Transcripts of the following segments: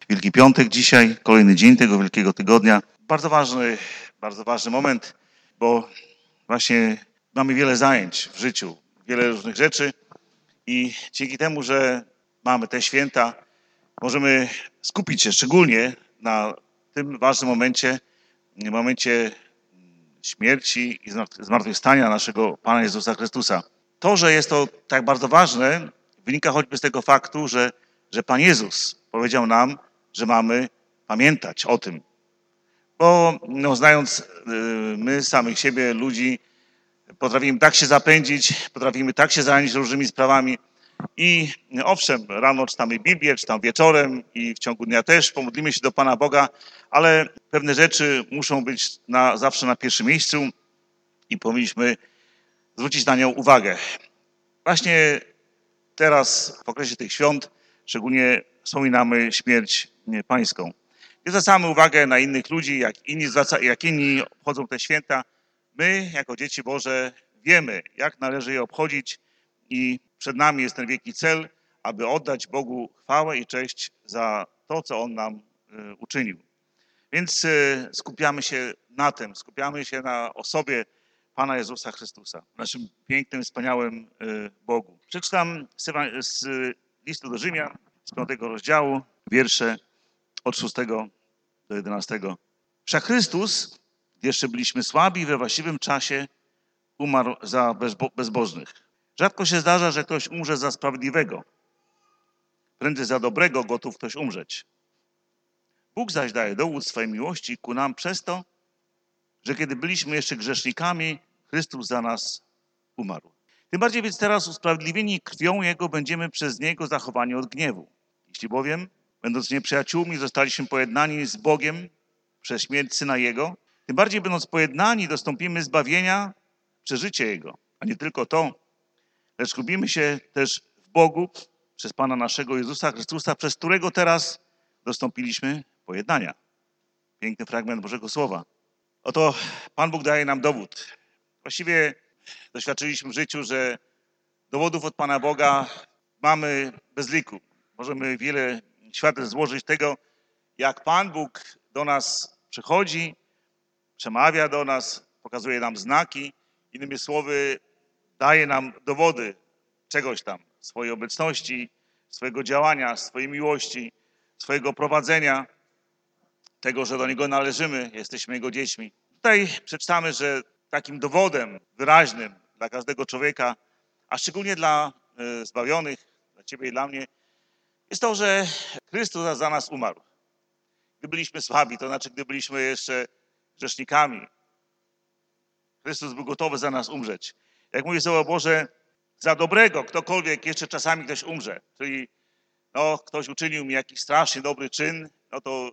Wielki Piątek dzisiaj, kolejny dzień tego Wielkiego Tygodnia. Bardzo ważny moment, bo właśnie mamy wiele zajęć w życiu, wiele różnych rzeczy i dzięki temu, że mamy te święta, możemy skupić się szczególnie na tym ważnym momencie śmierci i zmartwychwstania naszego Pana Jezusa Chrystusa. To, że jest to tak bardzo ważne, wynika choćby z tego faktu, że Pan Jezus powiedział nam, że mamy pamiętać o tym. Bo znając my samych siebie, ludzi, potrafimy tak się zapędzić, potrafimy tak się zająć różnymi sprawami i owszem, rano czytamy Biblię, czytam wieczorem i w ciągu dnia też pomodlimy się do Pana Boga, ale pewne rzeczy muszą być zawsze na pierwszym miejscu i powinniśmy zwrócić na nią uwagę. Właśnie teraz w okresie tych świąt szczególnie wspominamy śmierć Pańską. Nie zwracamy uwagę na innych ludzi, jak inni obchodzą te święta. My, jako dzieci Boże, wiemy, jak należy je obchodzić i przed nami jest ten wielki cel, aby oddać Bogu chwałę i cześć za to, co On nam uczynił. Więc skupiamy się na tym, skupiamy się na osobie Pana Jezusa Chrystusa, naszym pięknym, wspaniałym Bogu. Przeczytam z listu do Rzymian, z 5 rozdziału, wiersze od 6 do 11. Wszak Chrystus, gdy jeszcze byliśmy słabi, we właściwym czasie umarł za bezbożnych. Rzadko się zdarza, że ktoś umrze za sprawiedliwego. Prędzej za dobrego gotów ktoś umrzeć. Bóg zaś daje dowód swojej miłości ku nam przez to, że kiedy byliśmy jeszcze grzesznikami, Chrystus za nas umarł. Tym bardziej więc teraz usprawiedliwieni krwią Jego będziemy przez Niego zachowani od gniewu. Jeśli bowiem, będąc nieprzyjaciółmi, zostaliśmy pojednani z Bogiem przez śmierć Syna Jego, tym bardziej będąc pojednani dostąpimy zbawienia przez życie Jego. A nie tylko to, lecz lubimy się też w Bogu przez Pana naszego Jezusa Chrystusa, przez którego teraz dostąpiliśmy pojednania. Piękny fragment Bożego Słowa. Oto Pan Bóg daje nam dowód. Właściwie doświadczyliśmy w życiu, że dowodów od Pana Boga mamy bez liku. Możemy wiele świadectw złożyć tego, jak Pan Bóg do nas przychodzi, przemawia do nas, pokazuje nam znaki. Innymi słowy, daje nam dowody czegoś tam, swojej obecności, swojego działania, swojej miłości, swojego prowadzenia, tego, że do Niego należymy, jesteśmy Jego dziećmi. Tutaj przeczytamy, że takim dowodem wyraźnym dla każdego człowieka, a szczególnie dla zbawionych, dla Ciebie i dla mnie, jest to, że Chrystus za nas umarł. Gdy byliśmy słabi, to znaczy, gdy byliśmy jeszcze grzesznikami, Chrystus był gotowy za nas umrzeć. Jak mówi Słowo Boże, za dobrego ktokolwiek jeszcze czasami ktoś umrze. Czyli ktoś uczynił mi jakiś strasznie dobry czyn, no to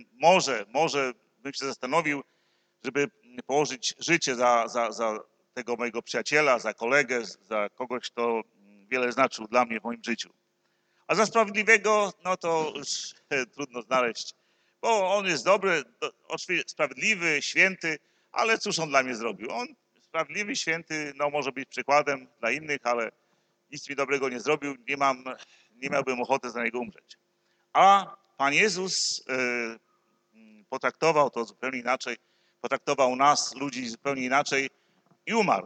może bym się zastanowił, żeby położyć życie za tego mojego przyjaciela, za kolegę, za kogoś, kto wiele znaczył dla mnie w moim życiu. A za sprawiedliwego, no to już trudno znaleźć, bo on jest dobry, oczywiście sprawiedliwy, święty, ale cóż on dla mnie zrobił? On sprawiedliwy, święty, może być przykładem dla innych, ale nic mi dobrego nie zrobił, nie miałbym ochoty za niego umrzeć. A Pan Jezus potraktował to zupełnie inaczej, potraktował nas, ludzi, zupełnie inaczej i umarł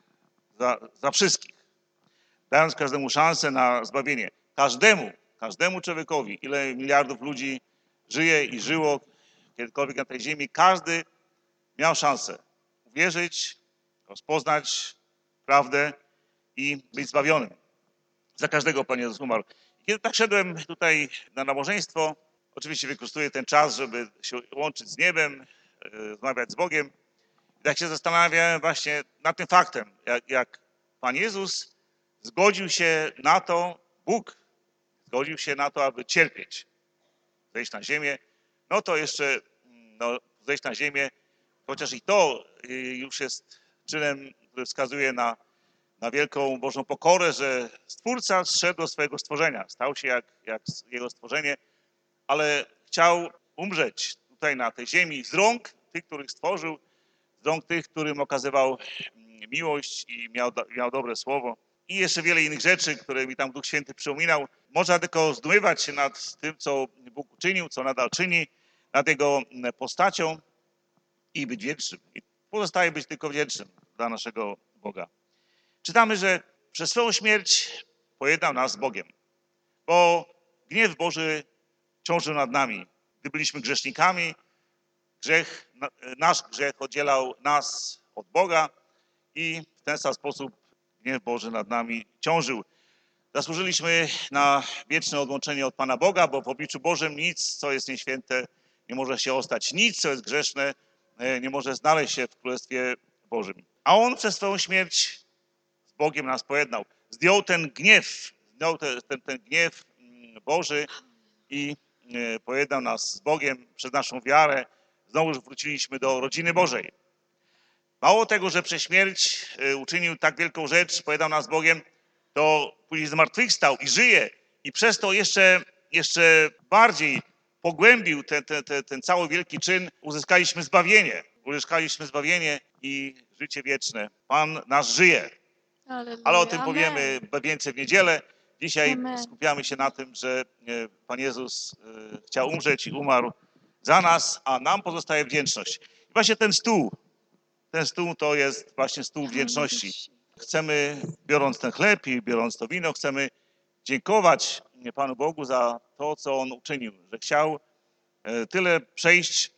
za wszystkich, dając każdemu szansę na zbawienie. Każdemu człowiekowi, ile miliardów ludzi żyje i żyło kiedykolwiek na tej ziemi, każdy miał szansę uwierzyć, rozpoznać prawdę i być zbawionym. Za każdego Pan Jezus umarł. Kiedy tak szedłem tutaj na nabożeństwo, oczywiście wykorzystuję ten czas, żeby się łączyć z niebem, rozmawiać z Bogiem. I tak się zastanawiałem właśnie nad tym faktem, jak Pan Jezus zgodził się na to, Bóg zgodził się na to, aby cierpieć, zejść na ziemię, no to jeszcze zejść na ziemię, chociaż i to już jest czynem, który wskazuje na wielką Bożą pokorę, że Stwórca zszedł do swojego stworzenia, stał się jak Jego stworzenie, ale chciał umrzeć tutaj na tej ziemi z rąk tych, których stworzył, z rąk tych, którym okazywał miłość i miał dobre słowo. i jeszcze wiele innych rzeczy, które mi tam Duch Święty przypominał. Można tylko zdumywać się nad tym, co Bóg uczynił, co nadal czyni, nad Jego postacią i być wdzięcznym. I pozostaje być tylko wdzięcznym dla naszego Boga. Czytamy, że przez swoją śmierć pojednał nas z Bogiem, bo gniew Boży ciążył nad nami. Gdy byliśmy grzesznikami, nasz grzech oddzielał nas od Boga i w ten sam sposób gniew Boży nad nami ciążył. Zasłużyliśmy na wieczne odłączenie od Pana Boga, bo w obliczu Bożym nic, co jest nieświęte, nie może się ostać. Nic, co jest grzeszne, nie może znaleźć się w Królestwie Bożym. A On przez swoją śmierć z Bogiem nas pojednał. Zdjął ten gniew Boży i pojednał nas z Bogiem przez naszą wiarę. Znowu wróciliśmy do rodziny Bożej. Mało tego, że przez śmierć uczynił tak wielką rzecz, pojednał nas z Bogiem, to później zmartwychwstał i żyje. I przez to jeszcze bardziej pogłębił ten cały wielki czyn. Uzyskaliśmy zbawienie i życie wieczne. Pan nasz żyje. Alleluja. Ale o tym Amen. powiemy więcej w niedzielę. Dzisiaj Amen. skupiamy się na tym, że Pan Jezus chciał umrzeć i umarł za nas, a nam pozostaje wdzięczność. I właśnie ten stół to jest właśnie stół wdzięczności. Chcemy, biorąc ten chleb i biorąc to wino, chcemy dziękować Panu Bogu za to, co On uczynił, że chciał tyle przejść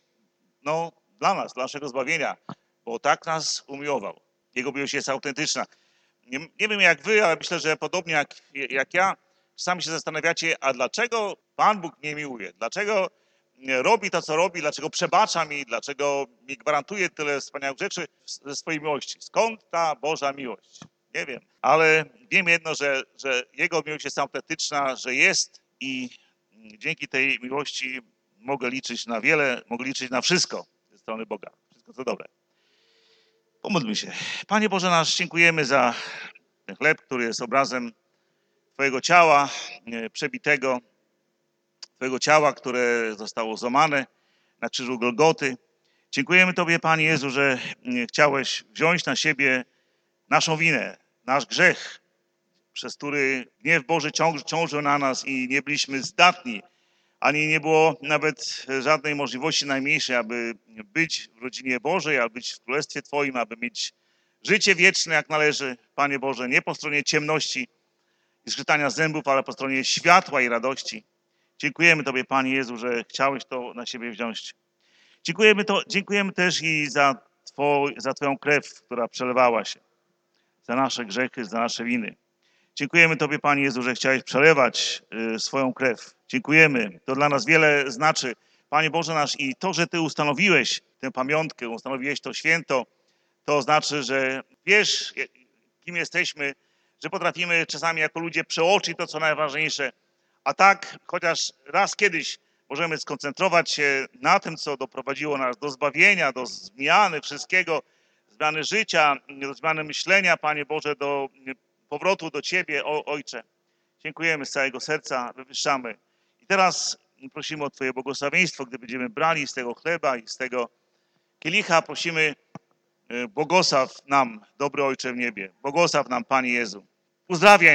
dla nas, dla naszego zbawienia, bo tak nas umiłował. Jego miłość jest autentyczna. Nie wiem jak wy, ale myślę, że podobnie jak ja, czasami się zastanawiacie, a dlaczego Pan Bóg mnie miłuje? Dlaczego robi to, co robi? Dlaczego przebacza mi? Dlaczego mi gwarantuje tyle wspaniałych rzeczy ze swojej miłości? Skąd ta Boża miłość? Nie wiem, ale wiem jedno, że Jego miłość jest autentyczna, że jest i dzięki tej miłości mogę liczyć na wiele, mogę liczyć na wszystko ze strony Boga. Wszystko co dobre. Pomódlmy się. Panie Boże nasz, dziękujemy za ten chleb, który jest obrazem Twojego ciała przebitego, Twojego ciała, które zostało złamane na krzyżu Golgoty. Dziękujemy Tobie, Panie Jezu, że chciałeś wziąć na siebie naszą winę, nasz grzech, przez który gniew Boży ciążył na nas i nie byliśmy zdatni, ani nie było nawet żadnej możliwości najmniejszej, aby być w rodzinie Bożej, aby być w Królestwie Twoim, aby mieć życie wieczne jak należy, Panie Boże, nie po stronie ciemności i zgrzytania zębów, ale po stronie światła i radości. Dziękujemy Tobie, Panie Jezu, że chciałeś to na siebie wziąć. Dziękujemy też i za Twoją krew, która przelewała się, za nasze grzechy, za nasze winy. Dziękujemy Tobie, Panie Jezu, że chciałeś przelewać swoją krew. Dziękujemy. To dla nas wiele znaczy. Panie Boże nasz, i to, że Ty ustanowiłeś tę pamiątkę, ustanowiłeś to święto, to znaczy, że wiesz, kim jesteśmy, że potrafimy czasami jako ludzie przeoczyć to, co najważniejsze, a tak, chociaż raz kiedyś możemy skoncentrować się na tym, co doprowadziło nas do zbawienia, do zmiany wszystkiego, zmiany życia, do zmiany myślenia, Panie Boże, do powrotu do Ciebie, Ojcze. Dziękujemy z całego serca, wywyższamy. I teraz prosimy o Twoje błogosławieństwo, gdy będziemy brali z tego chleba i z tego kielicha, prosimy, błogosław nam, dobry Ojcze w niebie, błogosław nam, Panie Jezu. Uzdrawiaj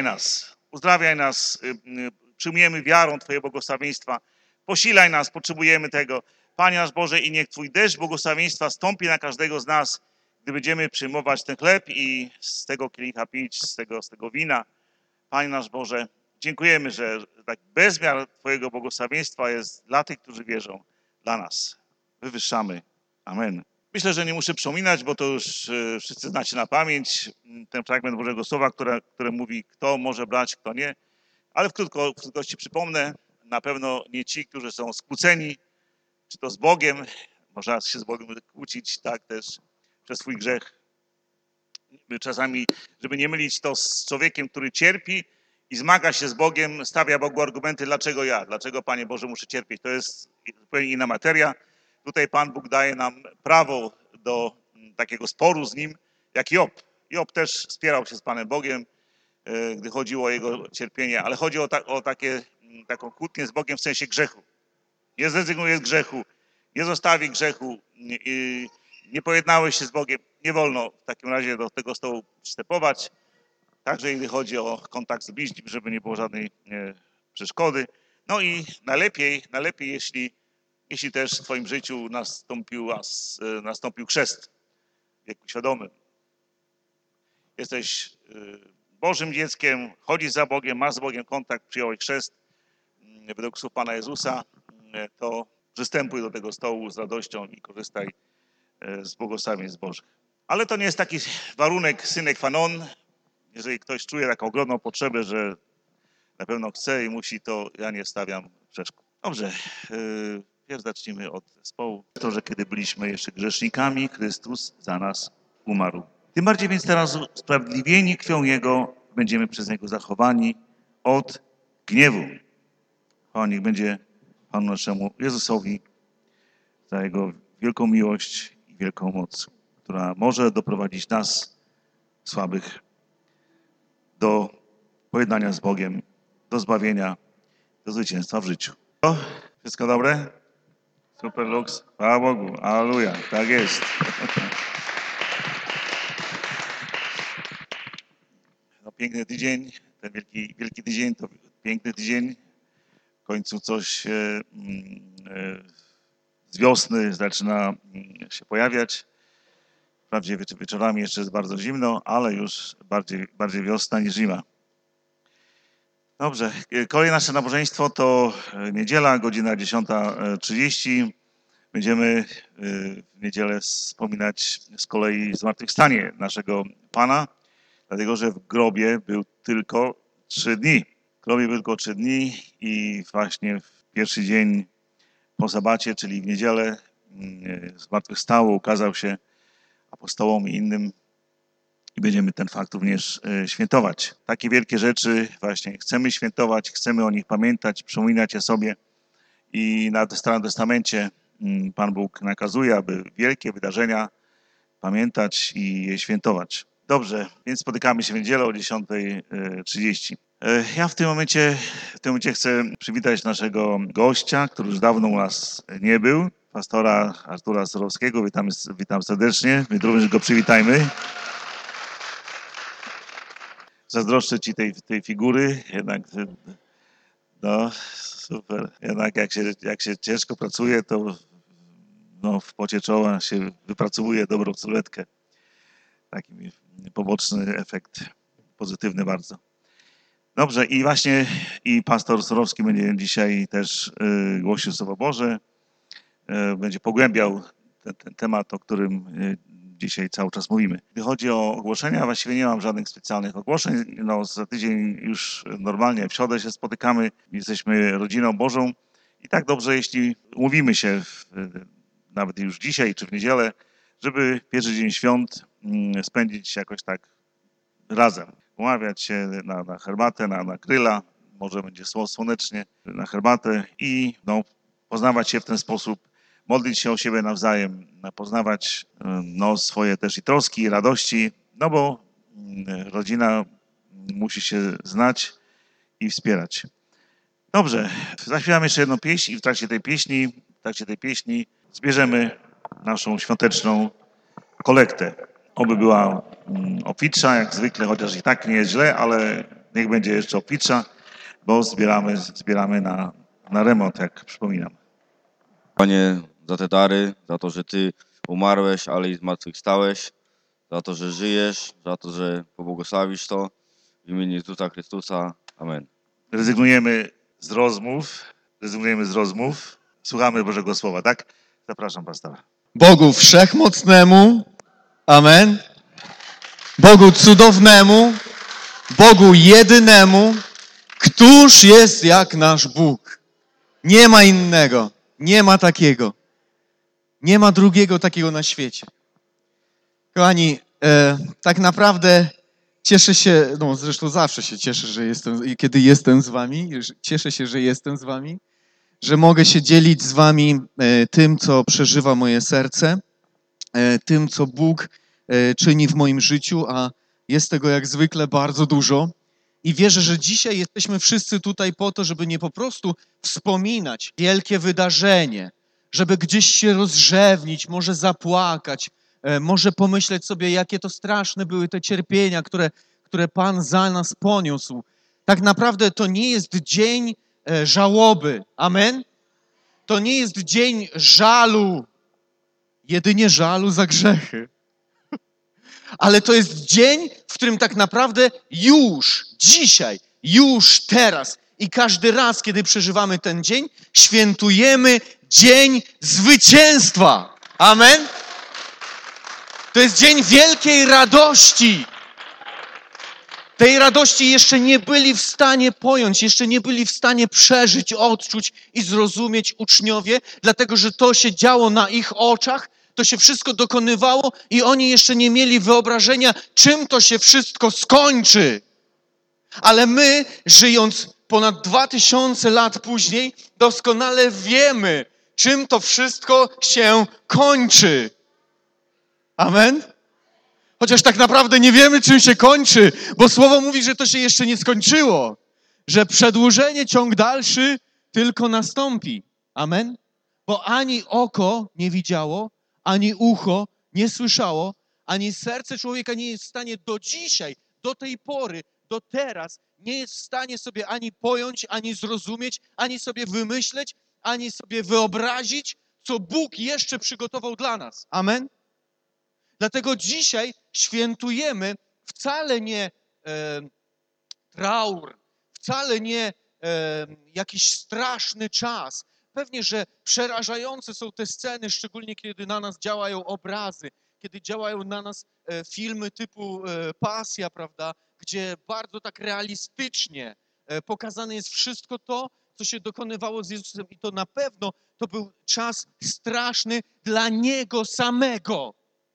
nas, przyjmujemy wiarą Twoje błogosławieństwa, posilaj nas, potrzebujemy tego. Panie nasz Boże, i niech Twój deszcz błogosławieństwa stąpi na każdego z nas, gdy będziemy przyjmować ten chleb i z tego kielicha pić, z tego wina. Panie nasz Boże, dziękujemy, że tak bezmiar Twojego błogosławieństwa jest dla tych, którzy wierzą, dla nas. Wywyższamy. Amen. Myślę, że nie muszę przypominać, bo to już wszyscy znacie na pamięć, ten fragment Bożego Słowa, które mówi, kto może brać, kto nie. Ale w krótkości przypomnę, na pewno nie ci, którzy są skłóceni, czy to z Bogiem, można się z Bogiem kłócić, tak też przez swój grzech. Czasami, żeby nie mylić to z człowiekiem, który cierpi i zmaga się z Bogiem, stawia Bogu argumenty, dlaczego ja, dlaczego Panie Boże muszę cierpieć. To jest zupełnie inna materia. Tutaj Pan Bóg daje nam prawo do takiego sporu z Nim, jak Job. Job też spierał się z Panem Bogiem, gdy chodziło o jego cierpienie, ale chodzi o taką kłótnię z Bogiem w sensie grzechu. Nie zrezygnuje z grzechu, nie zostawi grzechu, nie pojednałeś się z Bogiem. Nie wolno w takim razie do tego stołu przystępować. także gdy chodzi o kontakt z bliźnim, żeby nie było żadnej przeszkody. No i najlepiej jeśli też w twoim życiu nastąpił chrzest w wieku świadomym. Jesteś Bożym dzieckiem, chodzisz za Bogiem, masz z Bogiem kontakt, przyjąłeś chrzest według słów Pana Jezusa, to przystępuj do tego stołu z radością i korzystaj z błogosławieństw Bożych. Ale to nie jest taki warunek sine qua non. Jeżeli ktoś czuje taką ogromną potrzebę, że na pewno chce i musi, to ja nie stawiam przeszkód. Dobrze, pierw zacznijmy od zespołu. To, że kiedy byliśmy jeszcze grzesznikami, Chrystus za nas umarł. Tym bardziej więc teraz usprawiedliwieni krwią Jego będziemy przez Niego zachowani od gniewu. Chwała niech będzie Panu naszemu Jezusowi za Jego wielką miłość i wielką moc, która może doprowadzić nas, słabych, do pojednania z Bogiem, do zbawienia, do zwycięstwa w życiu. Wszystko dobre? Super Lux. Chwała Bogu. Alleluja. Tak jest. No, piękny tydzień. Ten wielki tydzień to piękny tydzień. W końcu coś z wiosny zaczyna się pojawiać. Wprawdzie wieczorami jeszcze jest bardzo zimno, ale już bardziej wiosna niż zima. Dobrze, kolejne nasze nabożeństwo to niedziela, godzina 10:30. Będziemy w niedzielę wspominać z kolei zmartwychwstanie naszego Pana, dlatego że w grobie był tylko 3 dni. W grobie był tylko 3 dni i właśnie w pierwszy dzień po sabacie, czyli w niedzielę, zmartwychwstał, ukazał się apostołom i innym i będziemy ten fakt również świętować. Takie wielkie rzeczy właśnie chcemy świętować, chcemy o nich pamiętać, przypominać je sobie i na Starym Testamencie Pan Bóg nakazuje, aby wielkie wydarzenia pamiętać i je świętować. Dobrze, więc spotykamy się w niedzielę o 10:30. Ja w tym momencie chcę przywitać naszego gościa, który już dawno u nas nie był, pastora Artura Sorowskiego. Witam serdecznie. My również go przywitajmy. Zazdroszczę ci tej figury, jednak no super. Jednak jak się ciężko pracuje, to no, w pocie czoła się wypracowuje dobrą sylwetkę. Taki poboczny efekt, pozytywny bardzo. Dobrze, i właśnie pastor Sorowski będzie dzisiaj też głosił Słowo Boże, będzie pogłębiał ten temat, o którym dzisiaj cały czas mówimy. Gdy chodzi o ogłoszenia, właściwie nie mam żadnych specjalnych ogłoszeń. No, za tydzień już normalnie w środę się spotykamy, jesteśmy rodziną Bożą i tak dobrze, jeśli umówimy się nawet już dzisiaj czy w niedzielę, żeby pierwszy dzień świąt spędzić jakoś tak razem. Umawiać się na herbatę, na grilla, może będzie słonecznie, na herbatę i no, poznawać się w ten sposób, modlić się o siebie nawzajem, poznawać no, swoje też i troski, i radości, no bo rodzina musi się znać i wspierać. Dobrze, zaśpiewamy jeszcze jedną pieśń i w trakcie tej pieśni zbierzemy naszą świąteczną kolektę. Oby była obfitsza, jak zwykle, chociaż i tak nie jest źle, ale niech będzie jeszcze obfitsza, bo zbieramy na remont, jak przypominam. Panie, za te dary, za to, że Ty umarłeś, ale i zmartwychwstałeś, za to, że żyjesz, za to, że pobłogosławisz to w imieniu Jezusa Chrystusa. Amen. Rezygnujemy z rozmów, słuchamy Bożego Słowa, tak? Zapraszam pastora. Bogu Wszechmocnemu, amen. Bogu Cudownemu, Bogu Jedynemu, któż jest jak nasz Bóg. Nie ma innego, nie ma takiego. Nie ma drugiego takiego na świecie. Kochani, tak naprawdę cieszę się, no zresztą zawsze się cieszę, kiedy jestem z wami. Cieszę się, że jestem z wami, że mogę się dzielić z wami tym, co przeżywa moje serce, tym, co Bóg czyni w moim życiu, a jest tego jak zwykle bardzo dużo. I wierzę, że dzisiaj jesteśmy wszyscy tutaj po to, żeby nie po prostu wspominać wielkie wydarzenie, żeby gdzieś się rozrzewnić, może zapłakać, może pomyśleć sobie, jakie to straszne były te cierpienia, które Pan za nas poniósł. Tak naprawdę to nie jest dzień żałoby. Amen? To nie jest dzień żalu, jedynie żalu za grzechy. Ale to jest dzień, w którym tak naprawdę już, dzisiaj, już teraz i każdy raz, kiedy przeżywamy ten dzień, świętujemy dzień zwycięstwa. Amen? To jest dzień wielkiej radości. Tej radości jeszcze nie byli w stanie pojąć, jeszcze nie byli w stanie przeżyć, odczuć i zrozumieć uczniowie, dlatego że to się działo na ich oczach, to się wszystko dokonywało i oni jeszcze nie mieli wyobrażenia, czym to się wszystko skończy. Ale my, żyjąc ponad 2000 lat później, doskonale wiemy, czym to wszystko się kończy. Amen? Chociaż tak naprawdę nie wiemy, czym się kończy, bo Słowo mówi, że to się jeszcze nie skończyło, że przedłużenie, ciąg dalszy tylko nastąpi. Amen? Bo ani oko nie widziało, ani ucho nie słyszało, ani serce człowieka nie jest w stanie do dzisiaj, do tej pory, do teraz, nie jest w stanie sobie ani pojąć, ani zrozumieć, ani sobie wymyśleć, ani sobie wyobrazić, co Bóg jeszcze przygotował dla nas. Amen? Dlatego dzisiaj świętujemy wcale nie traur, wcale nie jakiś straszny czas. Pewnie, że przerażające są te sceny, szczególnie kiedy na nas działają obrazy, kiedy działają na nas filmy typu Pasja, prawda, gdzie bardzo tak realistycznie pokazane jest wszystko to, co się dokonywało z Jezusem. I to na pewno to był czas straszny dla Niego samego.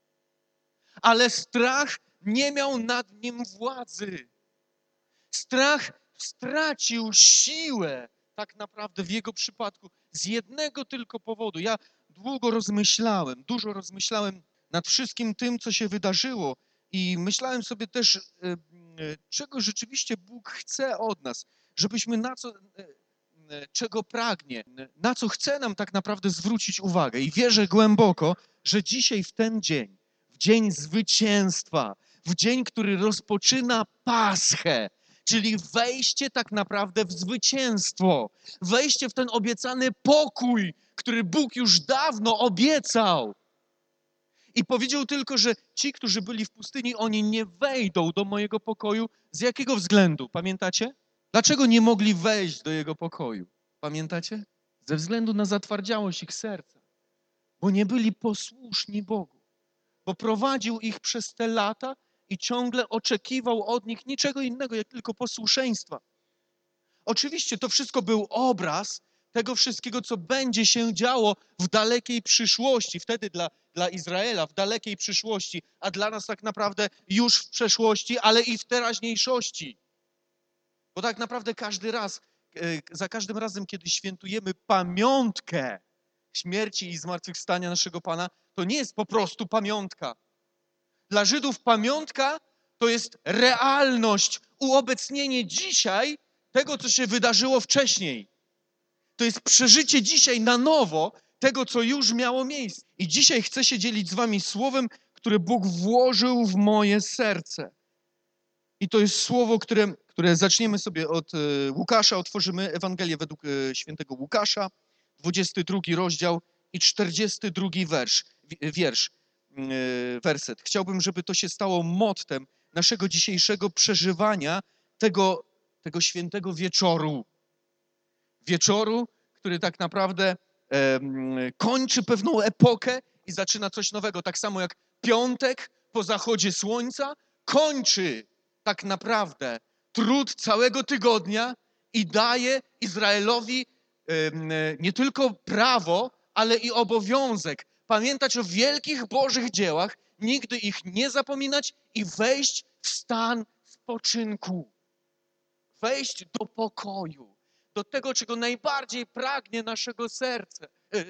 Ale strach nie miał nad nim władzy. Strach stracił siłę tak naprawdę w jego przypadku z jednego tylko powodu. Ja dużo rozmyślałem nad wszystkim tym, co się wydarzyło i myślałem sobie też, czego rzeczywiście Bóg chce od nas, żebyśmy czego pragnie, na co chce nam tak naprawdę zwrócić uwagę. I wierzę głęboko, że dzisiaj w ten dzień, w dzień zwycięstwa, w dzień, który rozpoczyna Paschę, czyli wejście tak naprawdę w zwycięstwo, wejście w ten obiecany pokój, który Bóg już dawno obiecał. I powiedział tylko, że ci, którzy byli w pustyni, oni nie wejdą do mojego pokoju. Z jakiego względu? Pamiętacie? Dlaczego nie mogli wejść do jego pokoju? Pamiętacie? Ze względu na zatwardziałość ich serca. Bo nie byli posłuszni Bogu. Bo prowadził ich przez te lata i ciągle oczekiwał od nich niczego innego, jak tylko posłuszeństwa. Oczywiście to wszystko był obraz tego wszystkiego, co będzie się działo w dalekiej przyszłości. Wtedy dla Izraela w dalekiej przyszłości, a dla nas tak naprawdę już w przeszłości, ale i w teraźniejszości. Bo tak naprawdę za każdym razem, kiedy świętujemy pamiątkę śmierci i zmartwychwstania naszego Pana, to nie jest po prostu pamiątka. Dla Żydów pamiątka to jest realność, uobecnienie dzisiaj tego, co się wydarzyło wcześniej. To jest przeżycie dzisiaj na nowo tego, co już miało miejsce. I dzisiaj chcę się dzielić z wami słowem, które Bóg włożył w moje serce. I to jest słowo, które zaczniemy sobie od Łukasza, otworzymy Ewangelię według świętego Łukasza, 22 rozdział i 42 werset. Chciałbym, żeby to się stało mottem naszego dzisiejszego przeżywania tego świętego wieczoru. Wieczoru, który tak naprawdę kończy pewną epokę i zaczyna coś nowego. Tak samo jak piątek po zachodzie słońca kończy tak naprawdę trud całego tygodnia i daje Izraelowi nie tylko prawo, ale i obowiązek pamiętać o wielkich Bożych dziełach, nigdy ich nie zapominać i wejść w stan spoczynku. Wejść do pokoju, do tego, czego najbardziej pragnie naszego serca,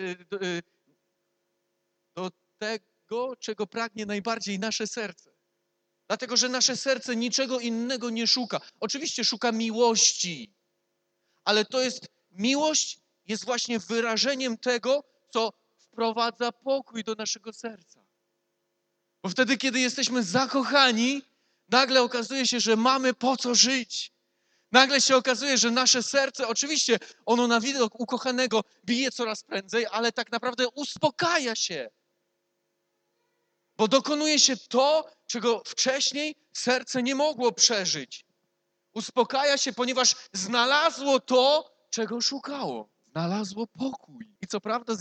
do tego, czego pragnie najbardziej nasze serce. Dlatego, że nasze serce niczego innego nie szuka. Oczywiście szuka miłości, ale miłość jest właśnie wyrażeniem tego, co wprowadza pokój do naszego serca. Bo wtedy, kiedy jesteśmy zakochani, Nagle okazuje się, że mamy po co żyć. Nagle się okazuje, że nasze serce, oczywiście ono na widok ukochanego bije coraz prędzej, ale tak naprawdę uspokaja się. Bo dokonuje się to, czego wcześniej serce nie mogło przeżyć. Uspokaja się, ponieważ znalazło to, czego szukało. Znalazło pokój. I co prawda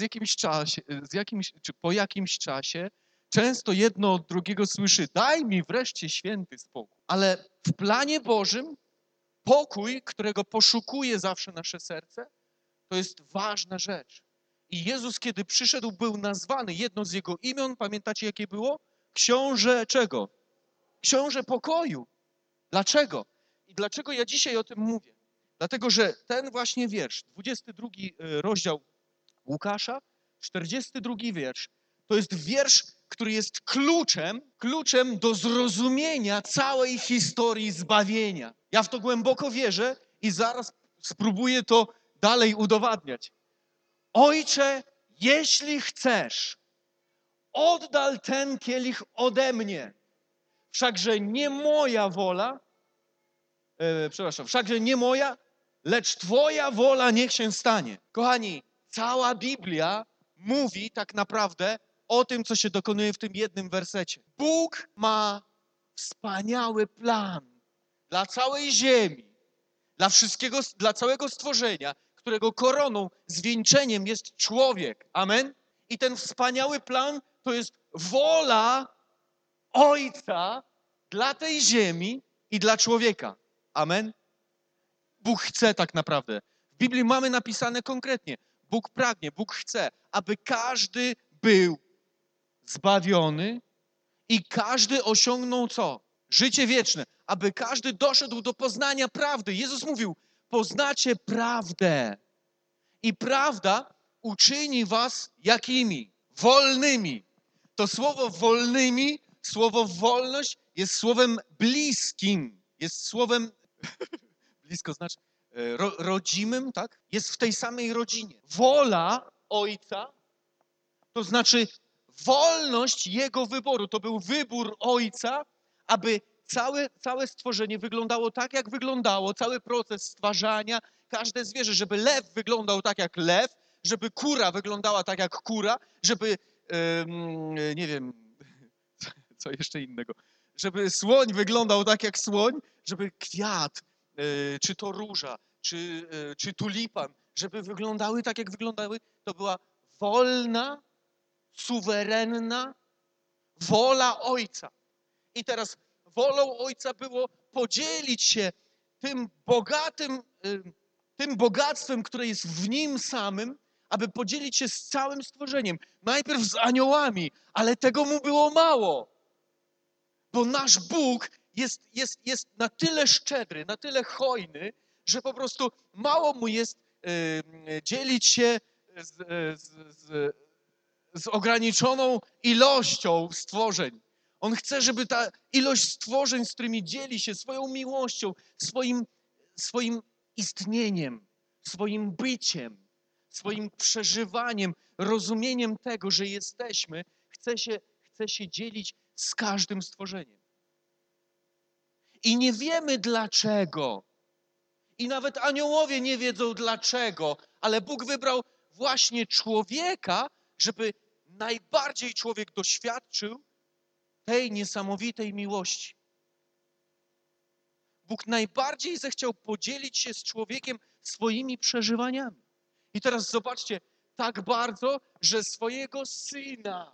po jakimś czasie często jedno od drugiego słyszy: daj mi wreszcie święty spokój. Ale w planie Bożym pokój, którego poszukuje zawsze nasze serce, to jest ważna rzecz. I Jezus, kiedy przyszedł, był nazwany, jedno z Jego imion, pamiętacie jakie było? Książę czego? Książę pokoju. Dlaczego? I dlaczego ja dzisiaj o tym mówię? Dlatego, że ten właśnie wiersz, 22 rozdział Łukasza, 42 wiersz, to jest wiersz, który jest kluczem do zrozumienia całej historii zbawienia. Ja w to głęboko wierzę i zaraz spróbuję to dalej udowadniać. Ojcze, jeśli chcesz, oddal ten kielich ode mnie. Wszakże nie moja wola, wszakże nie moja, lecz Twoja wola niech się stanie. Kochani, cała Biblia mówi tak naprawdę o tym, co się dokonuje w tym jednym wersecie. Bóg ma wspaniały plan dla całej ziemi, dla całego stworzenia, którego koroną, zwieńczeniem jest człowiek. Amen? I ten wspaniały plan to jest wola Ojca dla tej ziemi i dla człowieka. Amen? Bóg chce tak naprawdę. W Biblii mamy napisane konkretnie. Bóg pragnie, Bóg chce, aby każdy był zbawiony i każdy osiągnął co? Życie wieczne. Aby każdy doszedł do poznania prawdy. Jezus mówił: poznacie prawdę i prawda uczyni was jakimi? Wolnymi. To słowo wolnymi, słowo wolność jest słowem bliskim. Jest słowem, blisko znaczy, rodzimym, tak? Jest w tej samej rodzinie. Wola Ojca, to znaczy wolność Jego wyboru. To był wybór Ojca, aby całe stworzenie wyglądało tak, jak wyglądało, cały proces stwarzania, każde zwierzę, żeby lew wyglądał tak, jak lew, żeby kura wyglądała tak, jak kura, żeby, nie wiem, co jeszcze innego, żeby słoń wyglądał tak, jak słoń, żeby kwiat, czy to róża, czy tulipan, żeby wyglądały tak, jak wyglądały. To była wolna, suwerenna wola Ojca. I teraz wolą Ojca było podzielić się tym bogactwem, które jest w Nim samym, aby podzielić się z całym stworzeniem. Najpierw z aniołami, ale tego Mu było mało. Bo nasz Bóg jest na tyle szczedry, na tyle hojny, że po prostu mało Mu jest dzielić się z ograniczoną ilością stworzeń. On chce, żeby ta ilość stworzeń, z którymi dzieli się swoją miłością, swoim istnieniem, swoim byciem, swoim przeżywaniem, rozumieniem tego, że jesteśmy, chce się dzielić z każdym stworzeniem. I nie wiemy dlaczego. I nawet aniołowie nie wiedzą dlaczego, ale Bóg wybrał właśnie człowieka, żeby najbardziej człowiek doświadczył tej niesamowitej miłości. Bóg najbardziej zechciał podzielić się z człowiekiem swoimi przeżywaniami. I teraz zobaczcie, tak bardzo, że swojego Syna,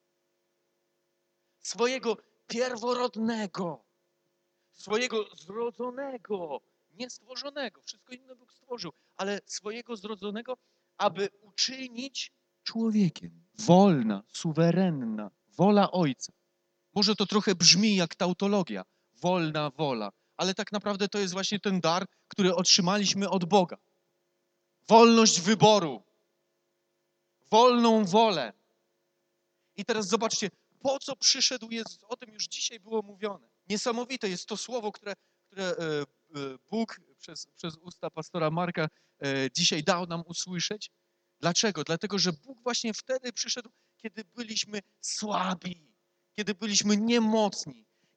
swojego pierworodnego, swojego zrodzonego, niestworzonego, wszystko inne Bóg stworzył, ale swojego zrodzonego, aby uczynić człowiekiem. Wolna, suwerenna wola Ojca. Może to trochę brzmi jak tautologia, wolna wola, ale tak naprawdę to jest właśnie ten dar, który otrzymaliśmy od Boga. Wolność wyboru, wolną wolę. I teraz zobaczcie, po co przyszedł Jezus? O tym już dzisiaj było mówione. Niesamowite jest to słowo, które Bóg przez usta pastora Marka dzisiaj dał nam usłyszeć. Dlaczego? Dlatego, że Bóg właśnie wtedy przyszedł, kiedy byliśmy słabi, kiedy byliśmy niemocni,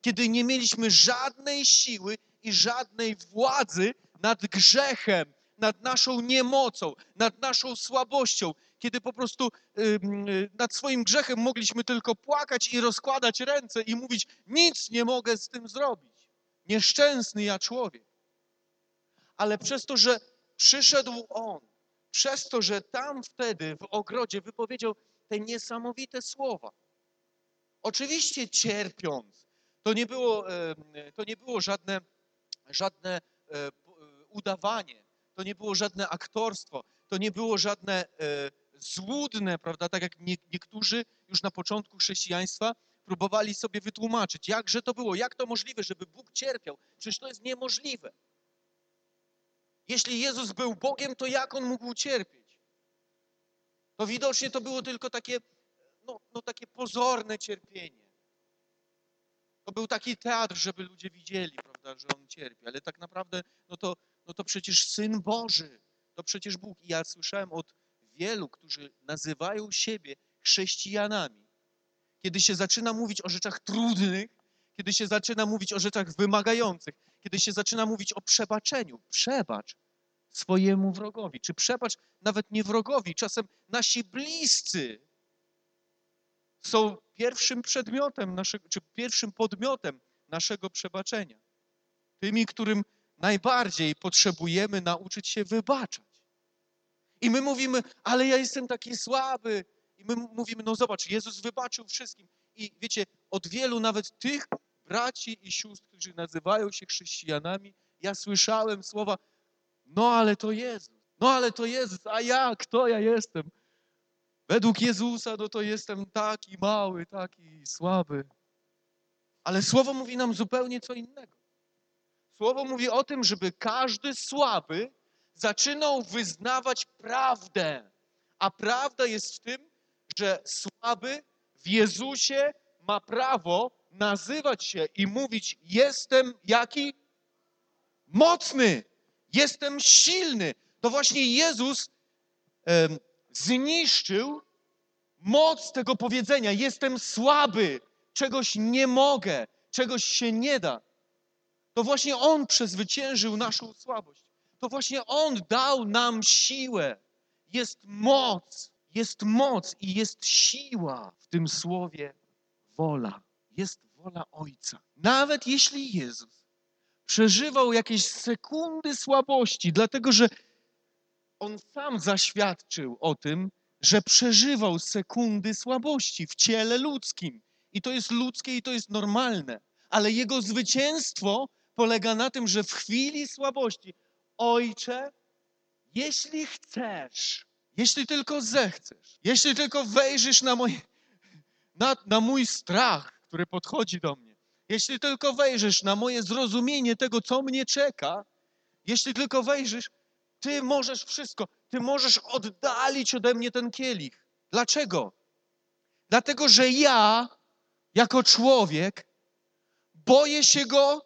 kiedy nie mieliśmy żadnej siły i żadnej władzy nad grzechem, nad naszą niemocą, nad naszą słabością, kiedy po prostu nad swoim grzechem mogliśmy tylko płakać i rozkładać ręce i mówić, nic nie mogę z tym zrobić. Nieszczęsny ja człowiek. Ale przez to, że przyszedł On, przez to, że tam wtedy w ogrodzie wypowiedział te niesamowite słowa. Oczywiście cierpiąc, to nie było żadne udawanie, to nie było żadne aktorstwo, to nie było żadne złudne, prawda, tak jak niektórzy już na początku chrześcijaństwa próbowali sobie wytłumaczyć, jakże to było, jak to możliwe, żeby Bóg cierpiał, przecież to jest niemożliwe. Jeśli Jezus był Bogiem, to jak On mógł cierpieć? To widocznie to było tylko takie, takie pozorne cierpienie. To był taki teatr, żeby ludzie widzieli, prawda, że On cierpi, ale tak naprawdę, to przecież Syn Boży, to przecież Bóg. I ja słyszałem od wielu, którzy nazywają siebie chrześcijanami. Kiedy się zaczyna mówić o rzeczach trudnych, kiedy się zaczyna mówić o rzeczach wymagających, kiedy się zaczyna mówić o przebaczeniu. Przebacz swojemu wrogowi, czy przebacz nawet nie wrogowi. Czasem nasi bliscy są pierwszym przedmiotem czy pierwszym podmiotem naszego przebaczenia. Tymi, którym najbardziej potrzebujemy nauczyć się wybaczać. I my mówimy, ale ja jestem taki słaby. I my mówimy, no zobacz, Jezus wybaczył wszystkim. I wiecie, od wielu nawet tych braci i sióstr, którzy nazywają się chrześcijanami, ja słyszałem słowa, no ale to Jezus, a ja, kto ja jestem? Według Jezusa, no to jestem taki mały, taki słaby. Ale Słowo mówi nam zupełnie co innego. Słowo mówi o tym, żeby każdy słaby zaczynał wyznawać prawdę. A prawda jest w tym, że słaby w Jezusie ma prawo nazywać się i mówić, jestem jaki? Mocny, jestem silny. To właśnie Jezus zniszczył moc tego powiedzenia, jestem słaby, czegoś nie mogę, czegoś się nie da. To właśnie On przezwyciężył naszą słabość. To właśnie On dał nam siłę. Jest moc i jest siła w tym słowie wola. Jest wola Ojca. Nawet jeśli Jezus przeżywał jakieś sekundy słabości, dlatego że On sam zaświadczył o tym, że przeżywał sekundy słabości w ciele ludzkim. I to jest ludzkie i to jest normalne. Ale Jego zwycięstwo polega na tym, że w chwili słabości, Ojcze, jeśli chcesz, jeśli tylko zechcesz, jeśli tylko wejrzysz na mój strach, który podchodzi do mnie, jeśli tylko wejrzysz na moje zrozumienie tego, co mnie czeka, jeśli tylko wejrzysz, Ty możesz wszystko. Ty możesz oddalić ode mnie ten kielich. Dlaczego? Dlatego, że ja, jako człowiek, boję się go,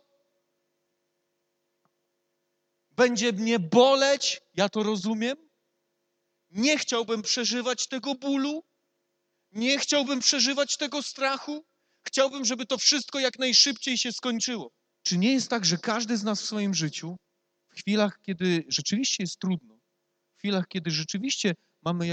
będzie mnie boleć, ja to rozumiem. Nie chciałbym przeżywać tego bólu, nie chciałbym przeżywać tego strachu. Chciałbym, żeby to wszystko jak najszybciej się skończyło. Czy nie jest tak, że każdy z nas w swoim życiu, w chwilach, kiedy rzeczywiście jest trudno, w chwilach, kiedy rzeczywiście mamy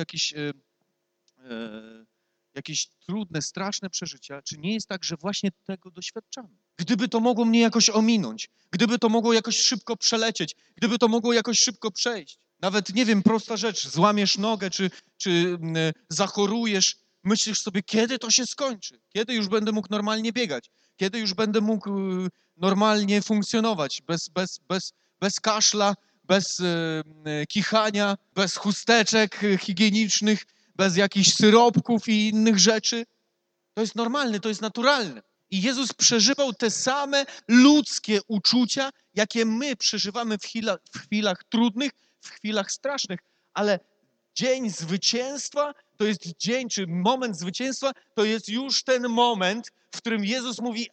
jakieś trudne, straszne przeżycia, czy nie jest tak, że właśnie tego doświadczamy? Gdyby to mogło mnie jakoś ominąć, gdyby to mogło jakoś szybko przelecieć, gdyby to mogło jakoś szybko przejść. Nawet, nie wiem, prosta rzecz, złamiesz nogę, czy zachorujesz, myślisz sobie, kiedy to się skończy? Kiedy już będę mógł normalnie biegać? Kiedy już będę mógł normalnie funkcjonować? Bez kaszla, bez kichania, bez chusteczek higienicznych, bez jakichś syropków i innych rzeczy. To jest normalne, to jest naturalne. I Jezus przeżywał te same ludzkie uczucia, jakie my przeżywamy w chwilach trudnych, w chwilach strasznych. Ale dzień zwycięstwa to jest dzień, czy moment zwycięstwa to jest już ten moment, w którym Jezus mówi,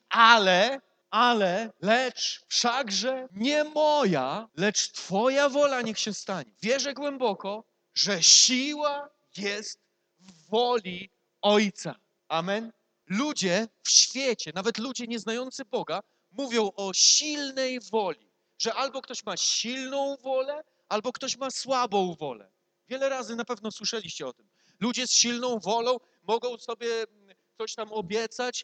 lecz wszakże nie moja, lecz Twoja wola niech się stanie. Wierzę głęboko, że siła jest w woli Ojca. Amen. ludzie w świecie, nawet ludzie nieznający Boga, mówią o silnej woli, że albo ktoś ma silną wolę, albo ktoś ma słabą wolę. Wiele razy na pewno słyszeliście o tym. Ludzie z silną wolą mogą sobie coś tam obiecać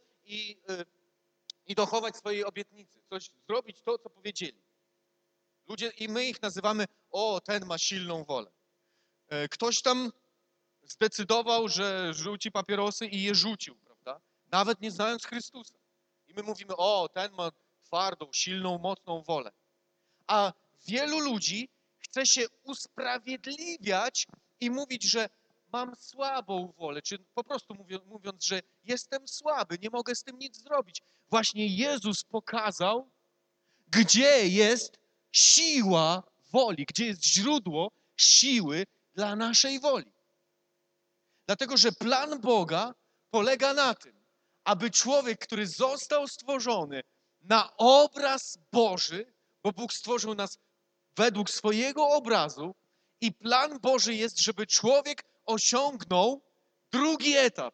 i dochować swojej obietnicy, coś zrobić to, co powiedzieli. Ludzie, i my ich nazywamy, o, ten ma silną wolę. Ktoś tam zdecydował, że rzuci papierosy i je rzucił, prawda? Nawet nie znając Chrystusa. I my mówimy, o, ten ma twardą, silną, mocną wolę. A wielu ludzi chce się usprawiedliwiać i mówić, że mam słabą wolę, czy po prostu mówiąc, że jestem słaby, nie mogę z tym nic zrobić. Właśnie Jezus pokazał, gdzie jest siła woli, gdzie jest źródło siły dla naszej woli. Dlatego, że plan Boga polega na tym, aby człowiek, który został stworzony na obraz Boży, bo Bóg stworzył nas według swojego obrazu i plan Boży jest, żeby człowiek osiągnął drugi etap.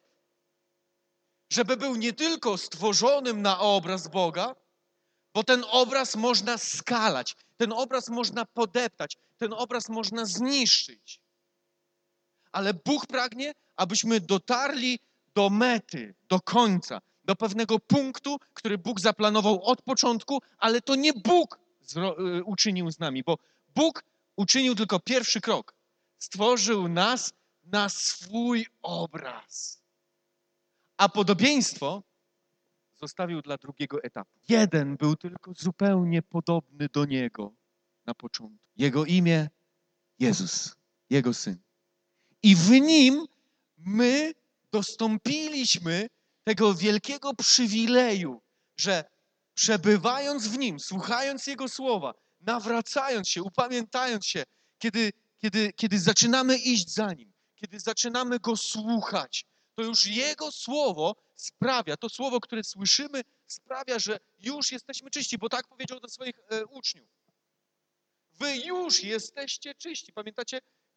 Żeby był nie tylko stworzonym na obraz Boga, bo ten obraz można skalać, ten obraz można podeptać, ten obraz można zniszczyć. Ale Bóg pragnie, abyśmy dotarli do mety, do końca, do pewnego punktu, który Bóg zaplanował od początku, ale to nie Bóg uczynił z nami, bo Bóg uczynił tylko pierwszy krok. Stworzył nas na swój obraz. A podobieństwo zostawił dla drugiego etapu. Jeden był tylko zupełnie podobny do Niego na początku. Jego imię Jezus, Jego Syn. I w Nim my dostąpiliśmy tego wielkiego przywileju, że przebywając w Nim, słuchając Jego słowa, nawracając się, upamiętając się, kiedy zaczynamy iść za Nim, kiedy zaczynamy Go słuchać, to już Jego słowo sprawia, to słowo, które słyszymy, sprawia, że już jesteśmy czyści, bo tak powiedział do swoich uczniów. Wy już jesteście czyści. Pamiętacie,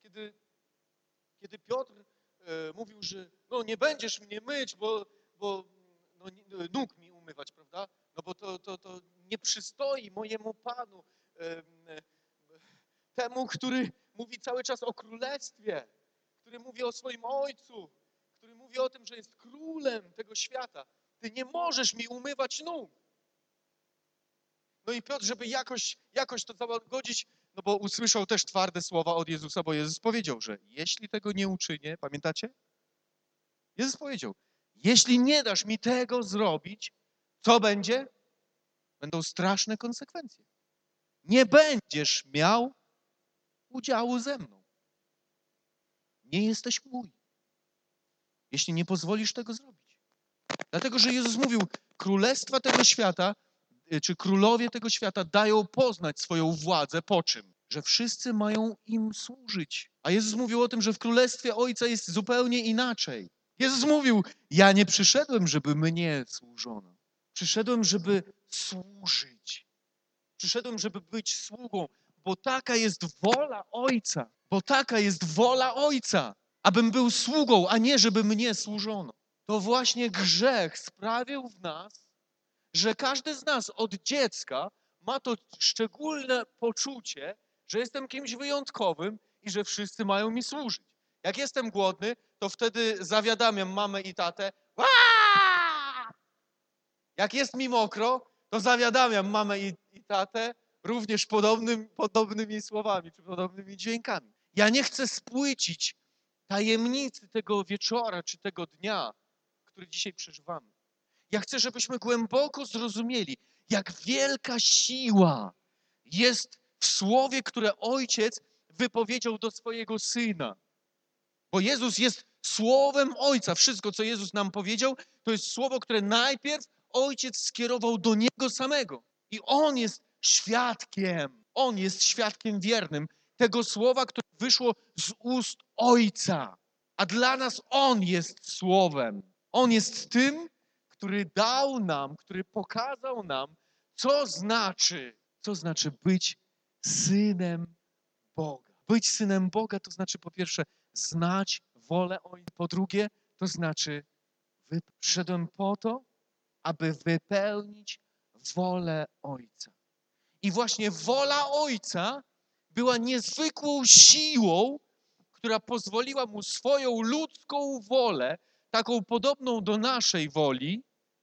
kiedy Piotr mówił, że no nie będziesz mnie myć, bo no, nóg mi umywać, prawda? No bo to nie przystoi mojemu Panu, temu, który mówi cały czas o królestwie, który mówi o swoim Ojcu, który mówi o tym, że jest królem tego świata. Ty nie możesz mi umywać nóg. No i Piotr, żeby jakoś to załagodzić, no bo usłyszał też twarde słowa od Jezusa, bo Jezus powiedział, że jeśli tego nie uczynię, pamiętacie? Jezus powiedział, jeśli nie dasz mi tego zrobić, co będzie? Będą straszne konsekwencje. Nie będziesz miał udziału ze mną. Nie jesteś mój, jeśli nie pozwolisz tego zrobić. Dlatego, że Jezus mówił, królestwa tego świata, czy królowie tego świata dają poznać swoją władzę po czym? Że wszyscy mają im służyć. A Jezus mówił o tym, że w królestwie Ojca jest zupełnie inaczej. Jezus mówił, ja nie przyszedłem, żeby mnie służono. Przyszedłem, żeby służyć. Przyszedłem, żeby być sługą, bo taka jest wola Ojca. Bo taka jest wola Ojca, abym był sługą, a nie żeby mnie służono. To właśnie grzech sprawił w nas, że każdy z nas od dziecka ma to szczególne poczucie, że jestem kimś wyjątkowym i że wszyscy mają mi służyć. Jak jestem głodny, to wtedy zawiadamiam mamę i tatę. Aaaa! Jak jest mi mokro, to zawiadamiam mamę i tatę również podobnymi słowami czy podobnymi dźwiękami. Ja nie chcę spłycić tajemnicy tego wieczora czy tego dnia, który dzisiaj przeżywamy. Ja chcę, żebyśmy głęboko zrozumieli, jak wielka siła jest w słowie, które Ojciec wypowiedział do swojego Syna. Bo Jezus jest słowem Ojca. Wszystko, co Jezus nam powiedział, to jest słowo, które najpierw Ojciec skierował do Niego samego. I On jest świadkiem. On jest świadkiem wiernym tego słowa, które wyszło z ust Ojca. A dla nas On jest słowem. On jest tym, który dał nam, który pokazał nam, co znaczy być synem Boga. Być synem Boga to znaczy po pierwsze znać wolę Ojca, po drugie to znaczy Przyszedłem po to, aby wypełnić wolę Ojca. I właśnie wola Ojca była niezwykłą siłą, która pozwoliła mu swoją ludzką wolę, taką podobną do naszej woli,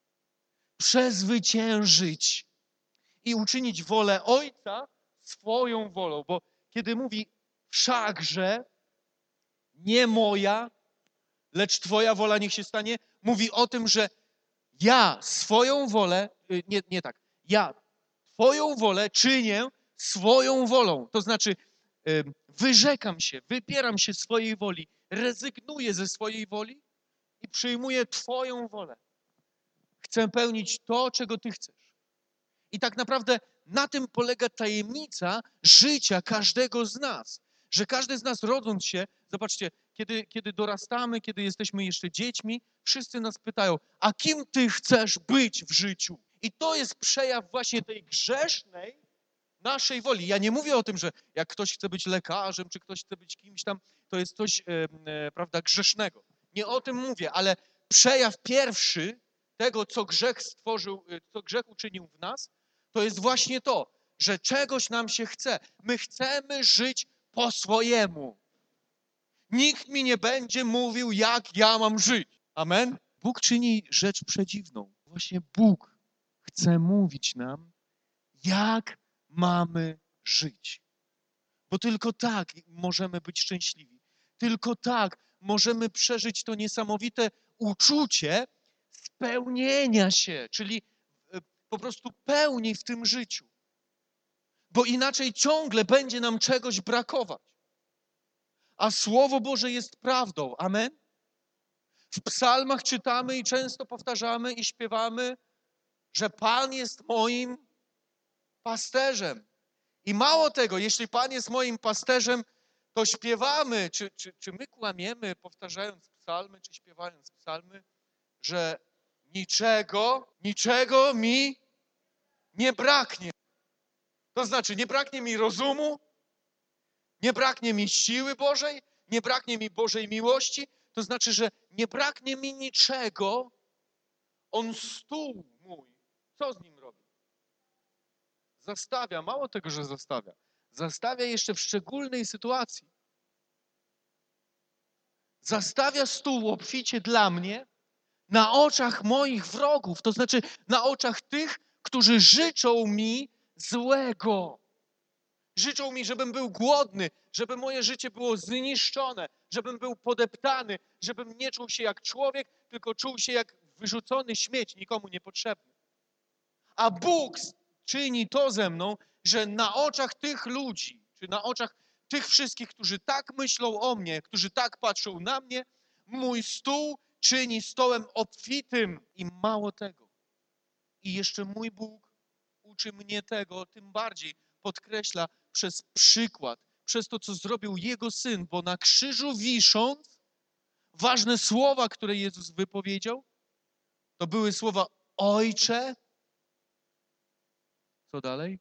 przezwyciężyć i uczynić wolę Ojca swoją wolą. Bo kiedy mówi wszakże nie moja, lecz Twoja wola niech się stanie, mówi o tym, że ja swoją wolę, nie tak, ja Twoją wolę czynię swoją wolą. To znaczy wyrzekam się, wypieram się swojej woli, rezygnuję ze swojej woli i przyjmuję Twoją wolę. Chcę pełnić to, czego Ty chcesz. I tak naprawdę na tym polega tajemnica życia każdego z nas. Że każdy z nas rodząc się, zobaczcie, kiedy dorastamy, kiedy jesteśmy jeszcze dziećmi, wszyscy nas pytają, a kim Ty chcesz być w życiu? I to jest przejaw właśnie tej grzesznej naszej woli. Ja nie mówię o tym, że jak ktoś chce być lekarzem, czy ktoś chce być kimś tam, to jest coś, prawda, grzesznego. Nie o tym mówię, ale przejaw pierwszy tego, co grzech stworzył, co grzech uczynił w nas, to jest właśnie to, że czegoś nam się chce. My chcemy żyć po swojemu. Nikt mi nie będzie mówił, jak ja mam żyć. Amen? Bóg czyni rzecz przedziwną. Właśnie Bóg chce mówić nam, jak mamy żyć. Bo tylko tak możemy być szczęśliwi. Tylko tak możemy przeżyć to niesamowite uczucie spełnienia się, czyli po prostu pełni w tym życiu. Bo inaczej ciągle będzie nam czegoś brakować. A Słowo Boże jest prawdą. Amen? W psalmach czytamy i często powtarzamy i śpiewamy, że Pan jest moim pasterzem. I mało tego, jeśli Pan jest moim pasterzem, to śpiewamy, czy my kłamiemy, powtarzając psalmy, czy śpiewając psalmy, że niczego mi nie braknie. To znaczy, nie braknie mi rozumu, nie braknie mi siły Bożej, nie braknie mi Bożej miłości, to znaczy, że nie braknie mi niczego. On stół mój, co z nim robi? Zastawia, mało tego, że zastawia. Zastawia jeszcze w szczególnej sytuacji. Zastawia stół obficie dla mnie na oczach moich wrogów, to znaczy na oczach tych, którzy życzą mi złego. Życzą mi, żebym był głodny, żeby moje życie było zniszczone, żebym był podeptany, żebym nie czuł się jak człowiek, tylko czuł się jak wyrzucony śmieć, nikomu niepotrzebny. A Bóg czyni to ze mną, że na oczach tych ludzi, czy na oczach tych wszystkich, którzy tak myślą o mnie, którzy tak patrzą na mnie, mój stół czyni stołem obfitym. I mało tego. I jeszcze mój Bóg uczy mnie tego, tym bardziej podkreśla przez przykład, przez to, co zrobił Jego Syn, bo na krzyżu wisząc, ważne słowa, które Jezus wypowiedział, to były słowa Ojcze, co dalej?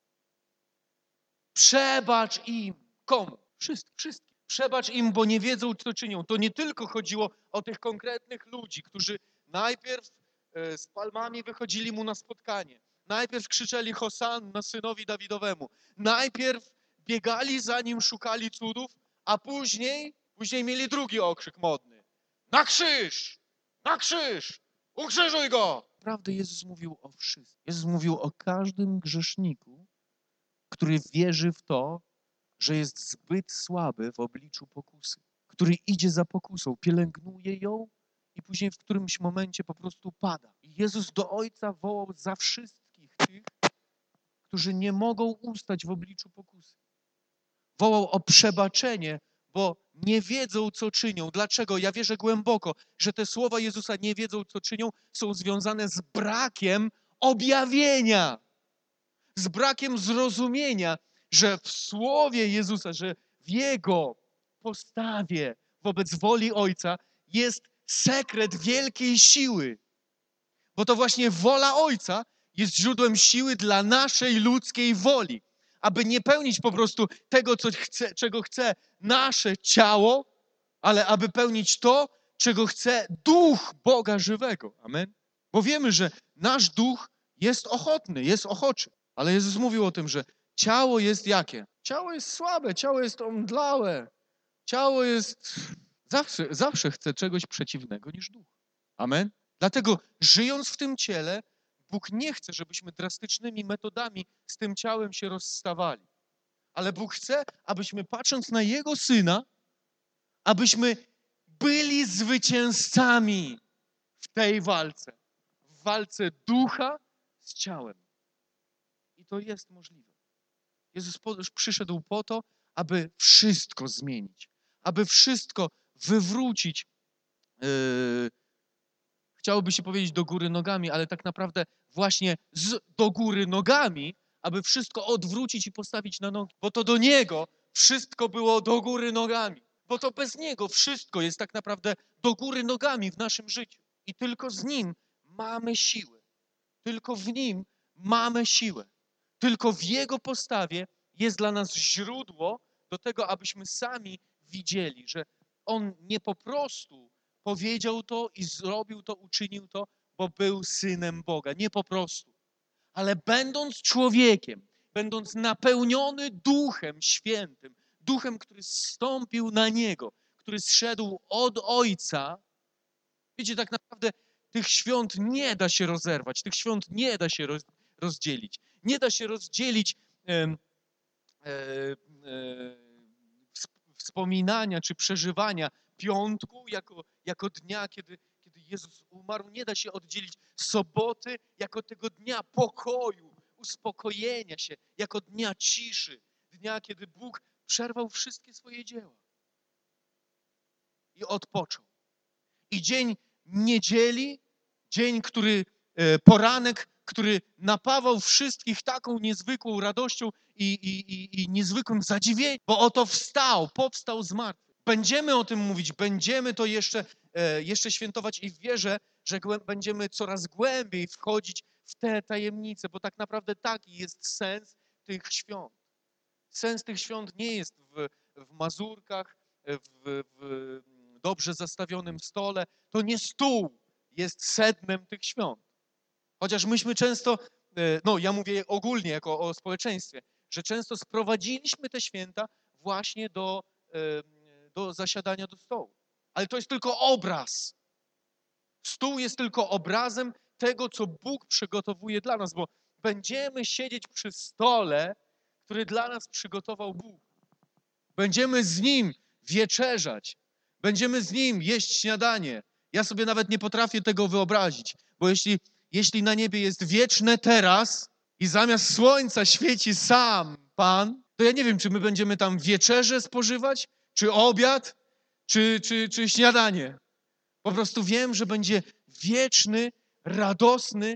Przebacz im. Komu? Wszystkim. Przebacz im, bo nie wiedzą, co czynią. To nie tylko chodziło o tych konkretnych ludzi, którzy najpierw z palmami wychodzili mu na spotkanie. Najpierw krzyczeli Hosanna synowi Dawidowemu. Najpierw biegali za nim, szukali cudów, a później mieli drugi okrzyk modny. Na krzyż! Na krzyż! Ukrzyżuj go! Naprawdę Jezus mówił o wszystkim. Jezus mówił o każdym grzeszniku, który wierzy w to, że jest zbyt słaby w obliczu pokusy. Który idzie za pokusą, pielęgnuje ją i później w którymś momencie po prostu pada. I Jezus do Ojca wołał za wszystkich tych, którzy nie mogą ustać w obliczu pokusy. Wołał o przebaczenie, bo nie wiedzą, co czynią. Dlaczego? Ja wierzę głęboko, że te słowa Jezusa nie wiedzą, co czynią, są związane z brakiem objawienia, z brakiem zrozumienia, że w słowie Jezusa, że w Jego postawie wobec woli Ojca jest sekret wielkiej siły. Bo to właśnie wola Ojca jest źródłem siły dla naszej ludzkiej woli. Aby nie pełnić po prostu tego, czego chce nasze ciało, ale aby pełnić to, czego chce duch Boga żywego. Amen. Bo wiemy, że nasz duch jest ochotny, jest ochoczy. Ale Jezus mówił o tym, że ciało jest jakie? Ciało jest słabe, ciało jest omdlałe. Ciało jest... Zawsze chce czegoś przeciwnego niż duch. Amen. Dlatego żyjąc w tym ciele, Bóg nie chce, żebyśmy drastycznymi metodami z tym ciałem się rozstawali. Ale Bóg chce, abyśmy patrząc na Jego Syna, abyśmy byli zwycięzcami w tej walce. W walce ducha z ciałem. I to jest możliwe. Jezus przyszedł po to, aby wszystko zmienić. Aby wszystko wywrócić. Chciałoby się powiedzieć do góry nogami, ale tak naprawdę właśnie do góry nogami, aby wszystko odwrócić i postawić na nogi. Bo to do Niego wszystko było do góry nogami. Bo to bez Niego wszystko jest tak naprawdę do góry nogami w naszym życiu. I tylko z Nim mamy siłę. Tylko w Nim mamy siłę. Tylko w Jego postawie jest dla nas źródło do tego, abyśmy sami widzieli, że On nie po prostu powiedział to i zrobił to, uczynił to, bo był Synem Boga. Nie po prostu. Ale będąc człowiekiem, będąc napełniony Duchem Świętym, Duchem, który zstąpił na Niego, który zszedł od Ojca, wiecie, tak naprawdę tych świąt nie da się rozerwać, tych świąt nie da się rozdzielić. Nie da się rozdzielić wspominania czy przeżywania piątku jako dnia, kiedy Jezus umarł. Nie da się oddzielić soboty jako tego dnia pokoju, uspokojenia się, jako dnia ciszy, dnia, kiedy Bóg przerwał wszystkie swoje dzieła i odpoczął. I dzień niedzieli, dzień, poranek, który napawał wszystkich taką niezwykłą radością i niezwykłym zadziwieniem, bo oto powstał z martwych. Będziemy o tym mówić, będziemy to jeszcze świętować i wierzę, że będziemy coraz głębiej wchodzić w te tajemnice, bo tak naprawdę taki jest sens tych świąt. Sens tych świąt nie jest w mazurkach, w dobrze zastawionym stole. To nie stół jest sednem tych świąt. Chociaż myśmy często, ja mówię ogólnie jako o społeczeństwie, że często sprowadziliśmy te święta właśnie do zasiadania do stołu. Ale to jest tylko obraz. Stół jest tylko obrazem tego, co Bóg przygotowuje dla nas, bo będziemy siedzieć przy stole, który dla nas przygotował Bóg. Będziemy z Nim wieczerzać. Będziemy z Nim jeść śniadanie. Ja sobie nawet nie potrafię tego wyobrazić, bo jeśli na niebie jest wieczne teraz i zamiast słońca świeci sam Pan, to ja nie wiem, czy my będziemy tam wieczerzę spożywać, czy obiad, czy śniadanie. Po prostu wiem, że będzie wieczny, radosny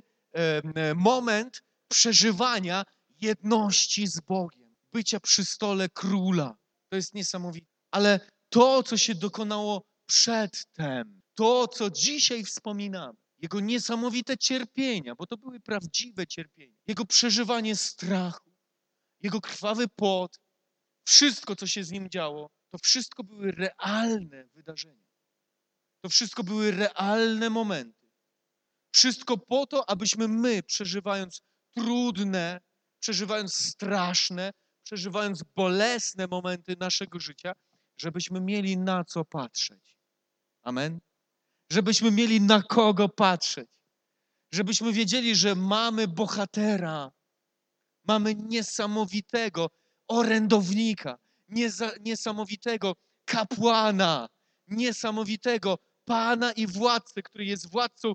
moment przeżywania jedności z Bogiem, bycia przy stole króla. To jest niesamowite. Ale to, co się dokonało przedtem, to, co dzisiaj wspominamy, Jego niesamowite cierpienia, bo to były prawdziwe cierpienia, Jego przeżywanie strachu, Jego krwawy pot, wszystko, co się z Nim działo, to wszystko były realne wydarzenia. To wszystko były realne momenty. Wszystko po to, abyśmy my, przeżywając trudne, przeżywając straszne, przeżywając bolesne momenty naszego życia, żebyśmy mieli na co patrzeć. Amen? Żebyśmy mieli na kogo patrzeć. Żebyśmy wiedzieli, że mamy bohatera. Mamy niesamowitego orędownika, niesamowitego kapłana, niesamowitego Pana i władcę, który jest władcą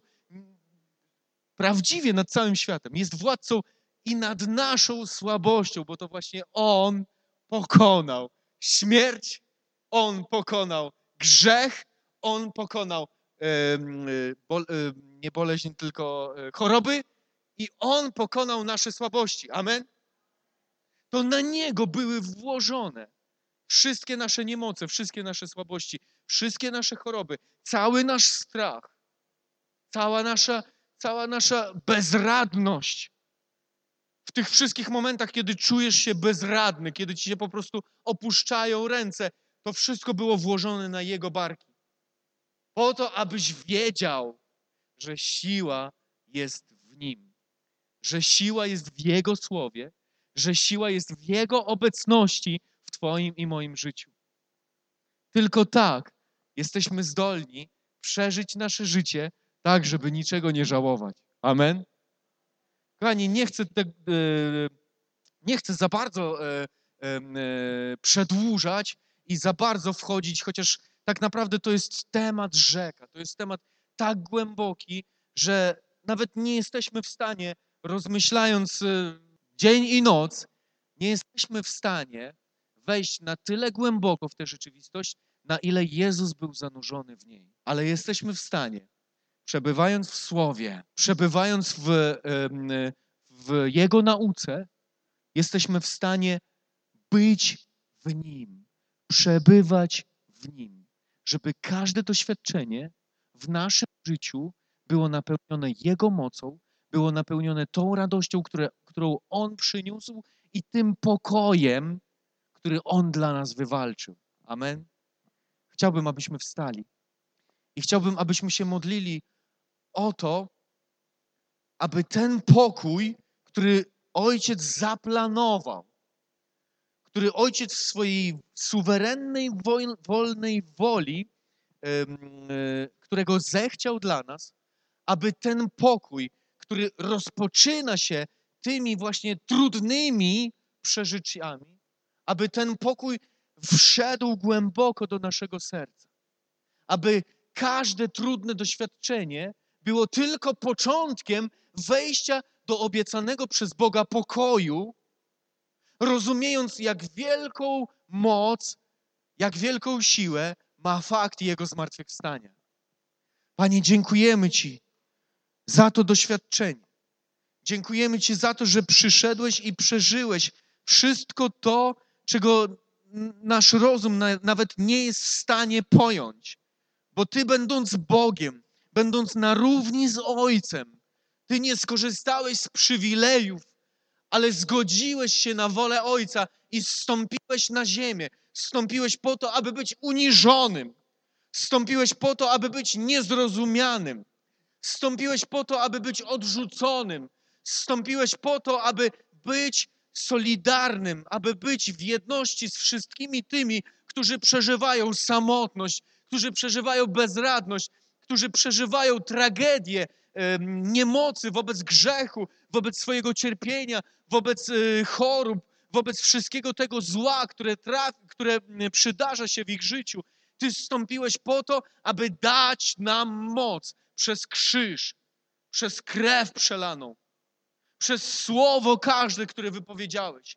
prawdziwie nad całym światem. Jest władcą i nad naszą słabością, bo to właśnie On pokonał śmierć, On pokonał grzech, On pokonał nie boleźń, tylko choroby i On pokonał nasze słabości. Amen? To na Niego były włożone wszystkie nasze niemoce, wszystkie nasze słabości, wszystkie nasze choroby, cały nasz strach, cała nasza bezradność. W tych wszystkich momentach, kiedy czujesz się bezradny, kiedy ci się po prostu opuszczają ręce, to wszystko było włożone na Jego barki. Po to, abyś wiedział, że siła jest w Nim, że siła jest w Jego Słowie, że siła jest w Jego obecności w Twoim i moim życiu. Tylko tak jesteśmy zdolni przeżyć nasze życie tak, żeby niczego nie żałować. Amen? Kochani, nie chcę za bardzo przedłużać i za bardzo wchodzić, chociaż tak naprawdę to jest temat rzeka, to jest temat tak głęboki, że nawet nie jesteśmy w stanie, rozmyślając dzień i noc, nie jesteśmy w stanie wejść na tyle głęboko w tę rzeczywistość, na ile Jezus był zanurzony w niej. Ale jesteśmy w stanie, przebywając w Słowie, przebywając w Jego nauce, jesteśmy w stanie być w Nim, przebywać w Nim, żeby każde doświadczenie w naszym życiu było napełnione Jego mocą, było napełnione tą radością, którą On przyniósł i tym pokojem, który On dla nas wywalczył. Amen. Chciałbym, abyśmy wstali i chciałbym, abyśmy się modlili o to, aby ten pokój, który Ojciec zaplanował, który Ojciec w swojej suwerennej, wolnej woli, którego zechciał dla nas, aby ten pokój, który rozpoczyna się tymi właśnie trudnymi przeżyciami, aby ten pokój wszedł głęboko do naszego serca, aby każde trudne doświadczenie było tylko początkiem wejścia do obiecanego przez Boga pokoju, rozumiejąc, jak wielką moc, jak wielką siłę ma fakt Jego zmartwychwstania. Panie, dziękujemy Ci za to doświadczenie. Dziękujemy Ci za to, że przyszedłeś i przeżyłeś wszystko to, czego nasz rozum nawet nie jest w stanie pojąć. Bo Ty, będąc Bogiem, będąc na równi z Ojcem, Ty nie skorzystałeś z przywilejów, ale zgodziłeś się na wolę Ojca i zstąpiłeś na ziemię. Zstąpiłeś po to, aby być uniżonym. Zstąpiłeś po to, aby być niezrozumianym. Zstąpiłeś po to, aby być odrzuconym. Zstąpiłeś po to, aby być solidarnym, aby być w jedności z wszystkimi tymi, którzy przeżywają samotność, którzy przeżywają bezradność, którzy przeżywają tragedię niemocy wobec grzechu, wobec swojego cierpienia, wobec chorób, wobec wszystkiego tego zła, które przydarza się w ich życiu. Ty zstąpiłeś po to, aby dać nam moc przez krzyż, przez krew przelaną, przez słowo każde, które wypowiedziałeś,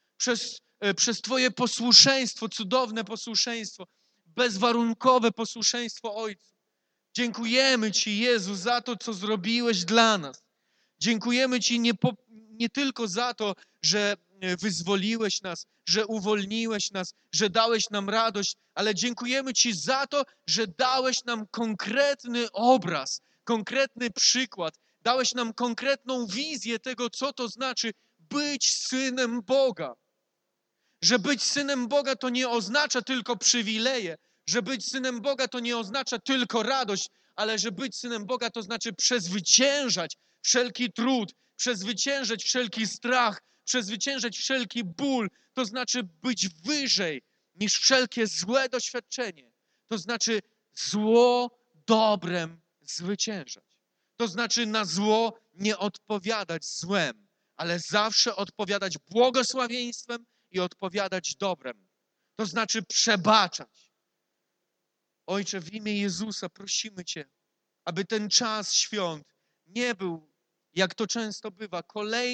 przez Twoje posłuszeństwo, cudowne posłuszeństwo, bezwarunkowe posłuszeństwo Ojcu. Dziękujemy Ci, Jezu, za to, co zrobiłeś dla nas. Dziękujemy Ci nie tylko za to, że wyzwoliłeś nas, że uwolniłeś nas, że dałeś nam radość, ale dziękujemy Ci za to, że dałeś nam konkretny obraz, konkretny przykład, dałeś nam konkretną wizję tego, co to znaczy być synem Boga. Że być synem Boga to nie oznacza tylko przywileje, że być synem Boga to nie oznacza tylko radość, ale że być synem Boga to znaczy przezwyciężać wszelki trud, przezwyciężać wszelki strach, przezwyciężać wszelki ból. To znaczy być wyżej niż wszelkie złe doświadczenie. To znaczy zło dobrem zwyciężać. To znaczy na zło nie odpowiadać złem, ale zawsze odpowiadać błogosławieństwem i odpowiadać dobrem. To znaczy przebaczać. Ojcze, w imię Jezusa prosimy Cię, aby ten czas świąt nie był, jak to często bywa,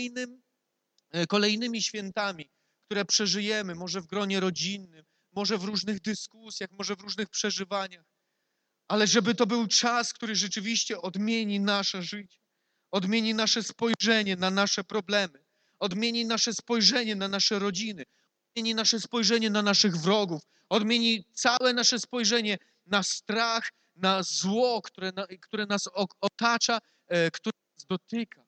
kolejnymi świętami, które przeżyjemy, może w gronie rodzinnym, może w różnych dyskusjach, może w różnych przeżywaniach, ale żeby to był czas, który rzeczywiście odmieni nasze życie, odmieni nasze spojrzenie na nasze problemy, odmieni nasze spojrzenie na nasze rodziny, odmieni nasze spojrzenie na naszych wrogów, odmieni całe nasze spojrzenie na strach, na zło, które nas otacza, które nas dotyka.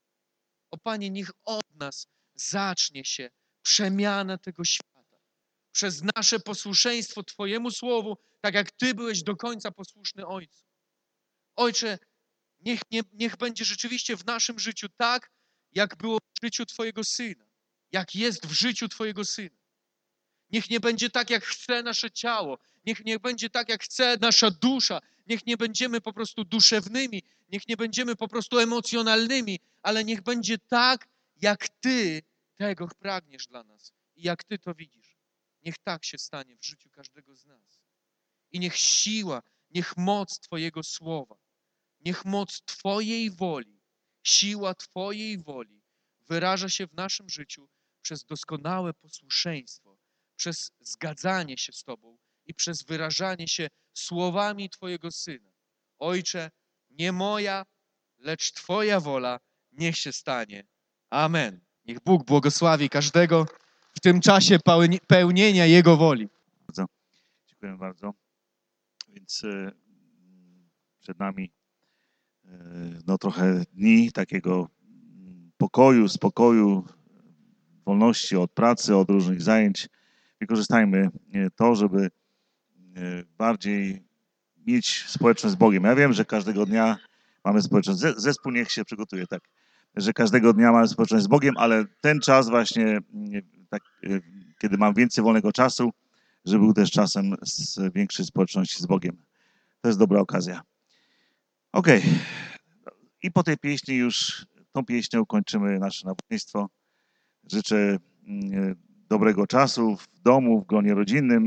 O Panie, niech od nas zacznie się przemiana tego świata. przez nasze posłuszeństwo Twojemu Słowu, tak jak Ty byłeś do końca posłuszny Ojcu. Ojcze, niech będzie rzeczywiście w naszym życiu tak, jak było w życiu Twojego Syna, jak jest w życiu Twojego Syna. Niech nie będzie tak, jak chce nasze ciało, niech nie będzie tak, jak chce nasza dusza, niech nie będziemy po prostu duszewnymi, niech nie będziemy po prostu emocjonalnymi, ale niech będzie tak, jak Ty tego pragniesz dla nas i jak Ty to widzisz. Niech tak się stanie w życiu każdego z nas. I niech siła, niech moc Twojego Słowa, niech moc Twojej woli, siła Twojej woli wyraża się w naszym życiu przez doskonałe posłuszeństwo, przez zgadzanie się z Tobą i przez wyrażanie się słowami Twojego Syna. Ojcze, nie moja, lecz Twoja wola niech się stanie. Amen. Niech Bóg błogosławi każdego w tym czasie pełnienia Jego woli. Dziękuję bardzo. Więc przed nami no, trochę dni takiego pokoju, spokoju, wolności od pracy, od różnych zajęć. Wykorzystajmy to, żeby bardziej mieć społeczność z Bogiem. Ja wiem, że każdego dnia mamy społeczność. Zespół niech się przygotuje, tak. Że każdego dnia mamy społeczność z Bogiem, ale ten czas właśnie, tak, kiedy mam więcej wolnego czasu, żeby był też czasem z większej społeczności z Bogiem. To jest dobra okazja. Okej. I po tej pieśni już, tą pieśnią kończymy nasze nabożeństwo. Życzę dobrego czasu w domu, w gronie rodzinnym,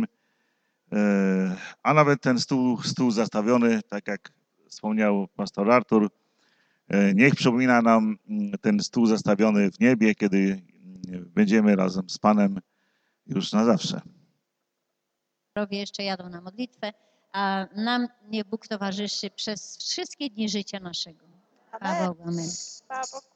a nawet ten stół zastawiony, tak jak wspomniał pastor Artur, niech przypomina nam ten stół zastawiony w niebie, kiedy będziemy razem z Panem już na zawsze. Jeszcze jadą na modlitwę, a nam niech Bóg towarzyszy przez wszystkie dni życia naszego. Chwała Bogu. Amen.